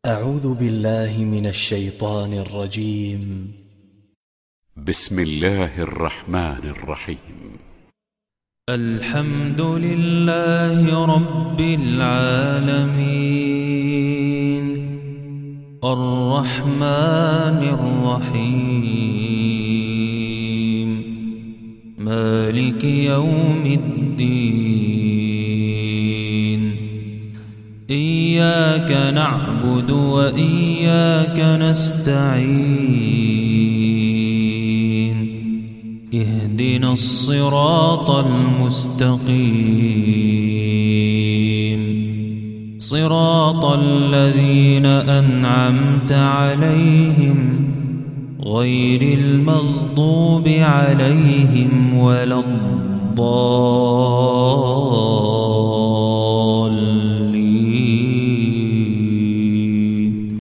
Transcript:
أعوذ بالله من الشيطان الرجيم. بسم الله الرحمن الرحيم. الحمد لله رب العالمين الرحمن الرحيم مالك يوم الدين إياك نعبد وإياك نستعين اهدنا الصراط المستقيم صراط الذين أنعمت عليهم غير المغضوب عليهم ولا الضالين.